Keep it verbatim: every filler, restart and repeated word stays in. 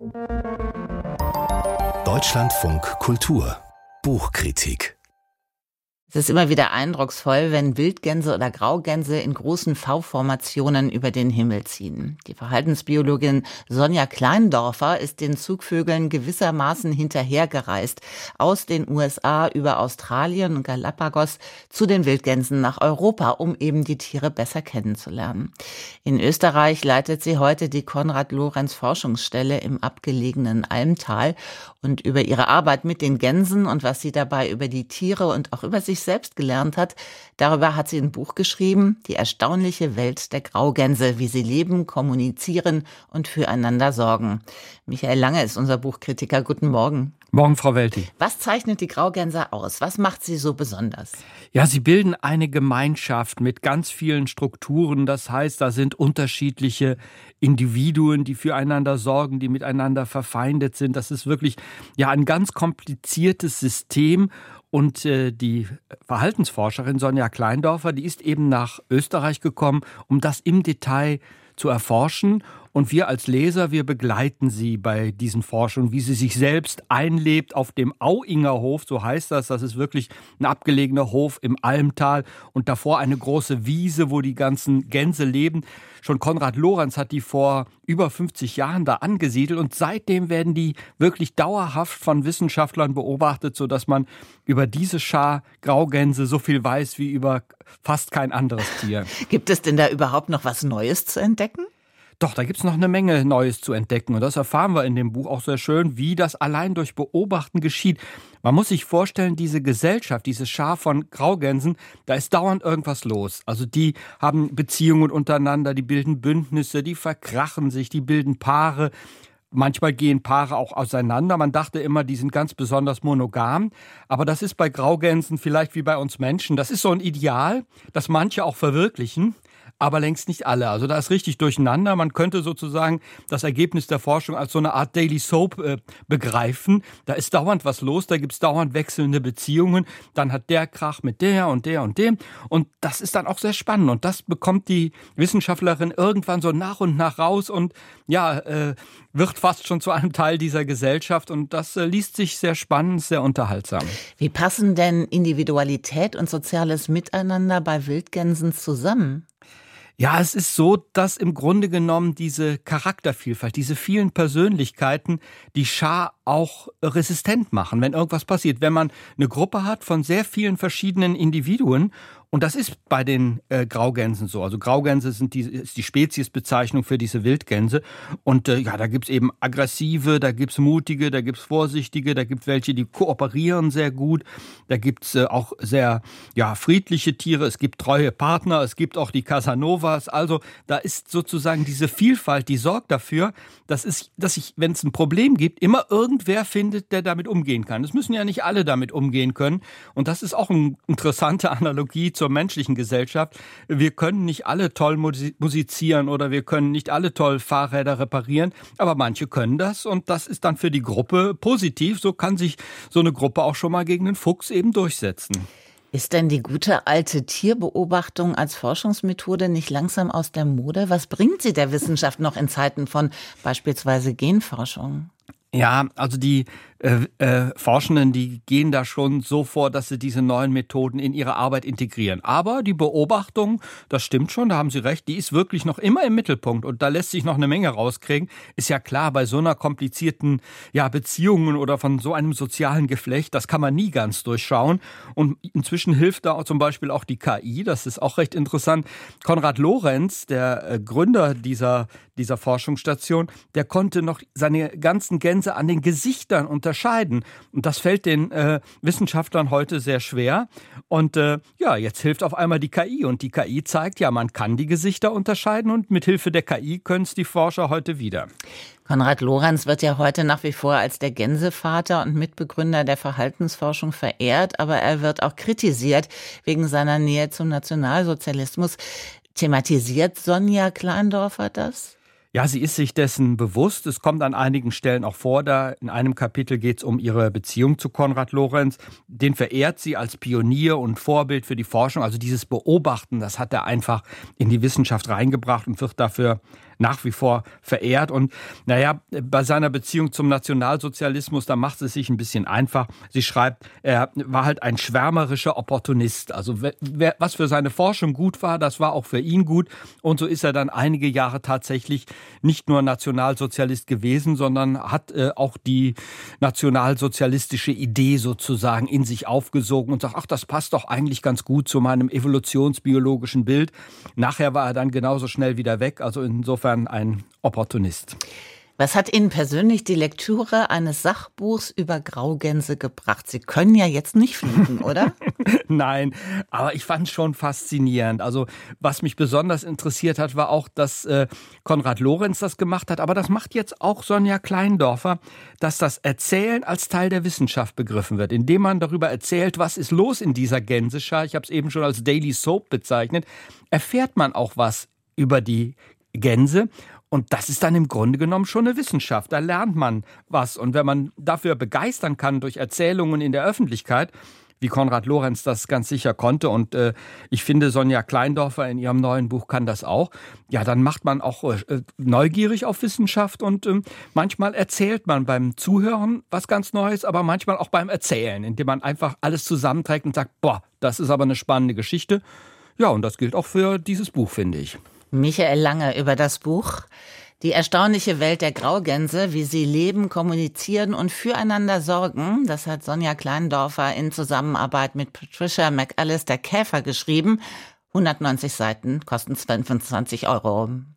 Deutschlandfunk Kultur Buchkritik. Es ist immer wieder eindrucksvoll, wenn Wildgänse oder Graugänse in großen V-Formationen über den Himmel ziehen. Die Verhaltensbiologin Sonja Kleindorfer ist den Zugvögeln gewissermaßen hinterhergereist. Aus den U S A über Australien und Galapagos zu den Wildgänsen nach Europa, um eben die Tiere besser kennenzulernen. In Österreich leitet sie heute die Konrad-Lorenz-Forschungsstelle im abgelegenen Almtal. Und über ihre Arbeit mit den Gänsen und was sie dabei über die Tiere und auch über sich selbst gelernt hat, darüber hat sie ein Buch geschrieben, Die erstaunliche Welt der Graugänse, wie sie leben, kommunizieren und füreinander sorgen. Michael Lange ist unser Buchkritiker. Guten Morgen. Morgen, Frau Welti. Was zeichnet die Graugänse aus? Was macht sie so besonders? Ja, sie bilden eine Gemeinschaft mit ganz vielen Strukturen. Das heißt, da sind unterschiedliche Individuen, die füreinander sorgen, die miteinander verfeindet sind. Das ist wirklich ja ein ganz kompliziertes System. Und äh, die Verhaltensforscherin Sonja Kleindorfer, die ist eben nach Österreich gekommen, um das im Detail zu erforschen. Und wir als Leser, wir begleiten sie bei diesen Forschungen, wie sie sich selbst einlebt auf dem Auingerhof, so heißt das. Das ist wirklich ein abgelegener Hof im Almtal und davor eine große Wiese, wo die ganzen Gänse leben. Schon Konrad Lorenz hat die vor über fünfzig Jahren da angesiedelt und seitdem werden die wirklich dauerhaft von Wissenschaftlern beobachtet, sodass man über diese Schar Graugänse so viel weiß wie über fast kein anderes Tier. Gibt es denn da überhaupt noch was Neues zu entdecken? Doch, da gibt's noch eine Menge Neues zu entdecken. Und das erfahren wir in dem Buch auch sehr schön, wie das allein durch Beobachten geschieht. Man muss sich vorstellen, diese Gesellschaft, diese Schar von Graugänsen, da ist dauernd irgendwas los. Also die haben Beziehungen untereinander, die bilden Bündnisse, die verkrachen sich, die bilden Paare. Manchmal gehen Paare auch auseinander. Man dachte immer, die sind ganz besonders monogam. Aber das ist bei Graugänsen vielleicht wie bei uns Menschen. Das ist so ein Ideal, das manche auch verwirklichen. Aber längst nicht alle. Also da ist richtig durcheinander. Man könnte sozusagen das Ergebnis der Forschung als so eine Art Daily Soap äh, begreifen. Da ist dauernd was los, da gibt's dauernd wechselnde Beziehungen. Dann hat der Krach mit der und der und dem. Und das ist dann auch sehr spannend. Und das bekommt die Wissenschaftlerin irgendwann so nach und nach raus und ja, äh, wird fast schon zu einem Teil dieser Gesellschaft. Und das äh, liest sich sehr spannend, sehr unterhaltsam. Wie passen denn Individualität und soziales Miteinander bei Wildgänsen zusammen? Ja, es ist so, dass im Grunde genommen diese Charaktervielfalt, diese vielen Persönlichkeiten die Schar auch resistent machen, wenn irgendwas passiert. Wenn man eine Gruppe hat von sehr vielen verschiedenen Individuen, und das ist bei den äh, Graugänsen so. Also Graugänse sind die, ist die Speziesbezeichnung für diese Wildgänse. Und äh, ja, da gibt's eben aggressive, da gibt's mutige, da gibt's vorsichtige, da gibt's welche, die kooperieren sehr gut. Da gibt's äh, auch sehr ja friedliche Tiere. Es gibt treue Partner, es gibt auch die Casanovas. Also da ist sozusagen diese Vielfalt, die sorgt dafür, dass es, dass sich, wenn es ein Problem gibt, immer irgendwer findet, der damit umgehen kann. Es müssen ja nicht alle damit umgehen können. Und das ist auch eine interessante Analogie zur menschlichen Gesellschaft. Wir können nicht alle toll musizieren oder wir können nicht alle toll Fahrräder reparieren, aber manche können das und das ist dann für die Gruppe positiv. So kann sich so eine Gruppe auch schon mal gegen den Fuchs eben durchsetzen. Ist denn die gute alte Tierbeobachtung als Forschungsmethode nicht langsam aus der Mode? Was bringt sie der Wissenschaft noch in Zeiten von beispielsweise Genforschung? Ja, also die äh, äh, Forschenden, die gehen da schon so vor, dass sie diese neuen Methoden in ihre Arbeit integrieren. Aber die Beobachtung, das stimmt schon, da haben Sie recht, die ist wirklich noch immer im Mittelpunkt und da lässt sich noch eine Menge rauskriegen. Ist ja klar, bei so einer komplizierten ja, Beziehungen oder von so einem sozialen Geflecht, das kann man nie ganz durchschauen. Und inzwischen hilft da auch zum Beispiel auch die K I, das ist auch recht interessant. Konrad Lorenz, der äh, Gründer dieser, dieser Forschungsstation, der konnte noch seine ganzen Gänse an den Gesichtern unterscheiden. Und das fällt den äh, Wissenschaftlern heute sehr schwer. Und äh, ja, jetzt hilft auf einmal die K I. Und die K I zeigt, ja, man kann die Gesichter unterscheiden. Und mit Hilfe der K I können es die Forscher heute wieder. Konrad Lorenz wird ja heute nach wie vor als der Gänsevater und Mitbegründer der Verhaltensforschung verehrt. Aber er wird auch kritisiert wegen seiner Nähe zum Nationalsozialismus. Thematisiert Sonja Kleindorfer das? Ja, sie ist sich dessen bewusst. Es kommt an einigen Stellen auch vor. Da in einem Kapitel geht es um ihre Beziehung zu Konrad Lorenz. Den verehrt sie als Pionier und Vorbild für die Forschung. Also dieses Beobachten, das hat er einfach in die Wissenschaft reingebracht und wird dafür nach wie vor verehrt. Und naja, bei seiner Beziehung zum Nationalsozialismus, da macht es sich ein bisschen einfach. Sie schreibt, er war halt ein schwärmerischer Opportunist. Also wer, was für seine Forschung gut war, das war auch für ihn gut. Und so ist er dann einige Jahre tatsächlich nicht nur Nationalsozialist gewesen, sondern hat äh, auch die nationalsozialistische Idee sozusagen in sich aufgesogen und sagt, ach, das passt doch eigentlich ganz gut zu meinem evolutionsbiologischen Bild. Nachher war er dann genauso schnell wieder weg, also insofern ein Opportunist. Was hat Ihnen persönlich die Lektüre eines Sachbuchs über Graugänse gebracht? Sie können ja jetzt nicht fliegen, oder? Nein, aber ich fand es schon faszinierend. Also was mich besonders interessiert hat, war auch, dass äh, Konrad Lorenz das gemacht hat. Aber das macht jetzt auch Sonja Kleindorfer, dass das Erzählen als Teil der Wissenschaft begriffen wird. Indem man darüber erzählt, was ist los in dieser Gänseschar, ich habe es eben schon als Daily Soap bezeichnet, erfährt man auch was über die Gänse. Und das ist dann im Grunde genommen schon eine Wissenschaft. Da lernt man was. Und wenn man dafür begeistern kann durch Erzählungen in der Öffentlichkeit, wie Konrad Lorenz das ganz sicher konnte, und äh, ich finde, Sonja Kleindorfer in ihrem neuen Buch kann das auch, ja, dann macht man auch äh, neugierig auf Wissenschaft und äh, manchmal erzählt man beim Zuhören was ganz Neues, aber manchmal auch beim Erzählen, indem man einfach alles zusammenträgt und sagt, boah, das ist aber eine spannende Geschichte. Ja, und das gilt auch für dieses Buch, finde ich. Michael Lange über das Buch Die erstaunliche Welt der Graugänse, wie sie leben, kommunizieren und füreinander sorgen. Das hat Sonja Kleindorfer in Zusammenarbeit mit Patricia McAllister Käfer geschrieben. hundertneunzig Seiten, kosten fünfundzwanzig Euro.